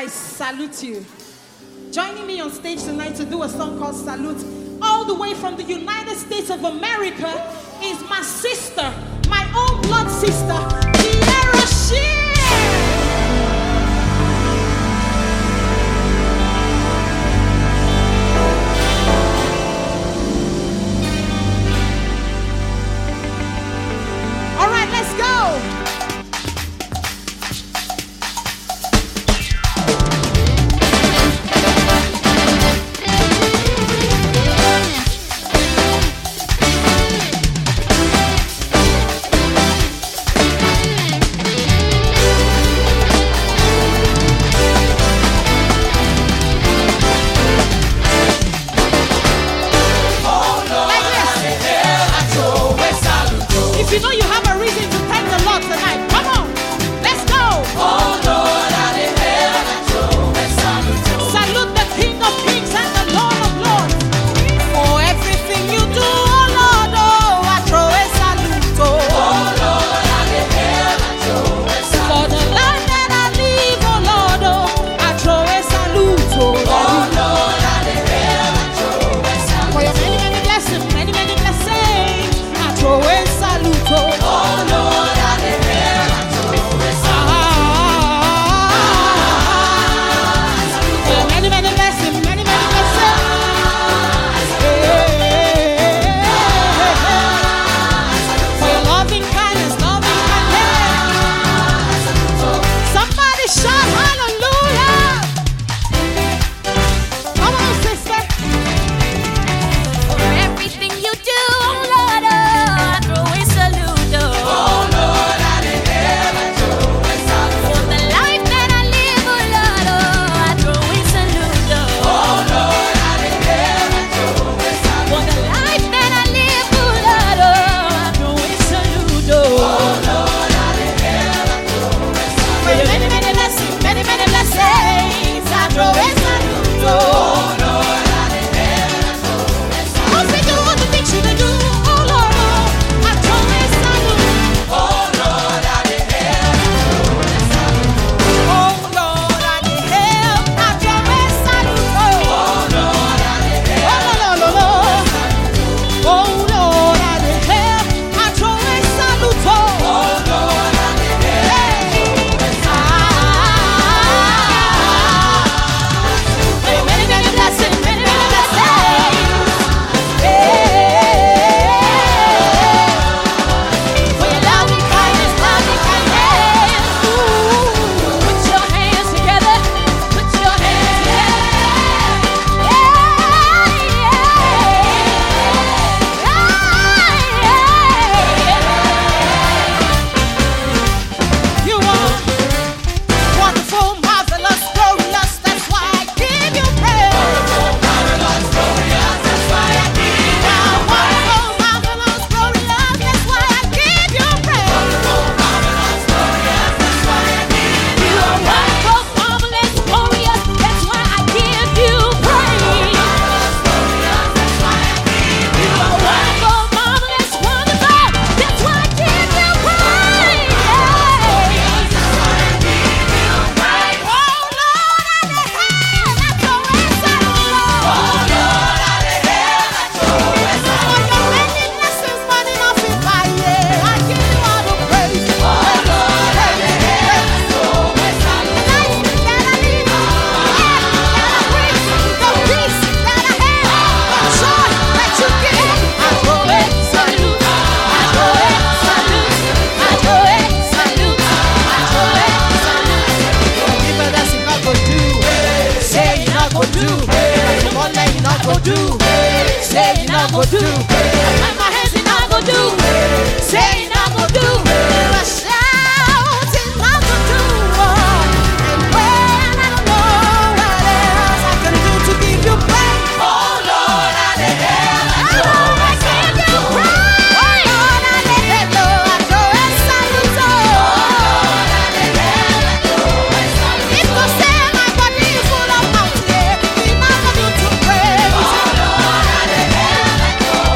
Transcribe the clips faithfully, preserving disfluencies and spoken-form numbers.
I salute you. Joining me on stage tonight to do a song called Salute, all the way from the United States of America, is my sister, my own blood sister, Tierra Shear. All right, let's go. You know you have a reason to thank the Lord tonight. Come on, let's go. Oh Lord, salute the King of Kings and the Lord of Lords. For everything you do, oh Lord, oh, I throw a salute. Oh Lord, for the life that I live, oh Lord, oh, I throw a salute. Oh Lord, for your many, many blessings, many, many blessings, I throw a salute. Oh Lord, many, many blessings, many, many blessings. For your loving kindness, loving kindness. Somebody shout hallelujah. Come on, sister. For everything you do, oh Lord, oh, I throw a salute. Oh Lord, for the life that I live, oh Lord, oh, I throw a salute. Oh Lord, for the life that I live, oh Lord, oh, I throw a salute. Oh Lord, for your many, many blessings, many, many blessings, I throw a salute. Oh Lord, cause they do all the things you do, oh Lord, oh, I throw a salute. Oh Lord, I need help. Oh Lord, I need help. I throw a salute. Oh Lord, I need help. Oh Lord, oh Lord, I need help. I throw a salute. Oh Lord, I need help. Many, many blessings, many, many blessings. For your loving kindness, loving kindness. Put your hands together. Put your hands together. You are wonderful, marvelous, glorious. That's why I give you praise. Wonderful, marvelous, glorious. That's why I give you praise. Wonderful, marvelous, glorious. That's why I give you praise. Wonderful, marvelous, glorious. That's why I give you You are wonderful, marvelous, glorious. That's why I give you praise. You are wonderful, marvelous, wonderful. That's why I give you praise. Do, say you not go do, and my hands you not go do, say you not go do, I shout you not go do, and when I don't know what else I can do to give you praise, oh Lord, I need help, I know I give you praise, oh Lord, I need help, I throw a salute, oh Lord, I need help, I throw a salute, if you say my body is full of mouth, yeah, we not go do to praise. Oh Lord, I need help, I throw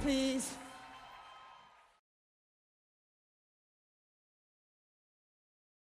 please.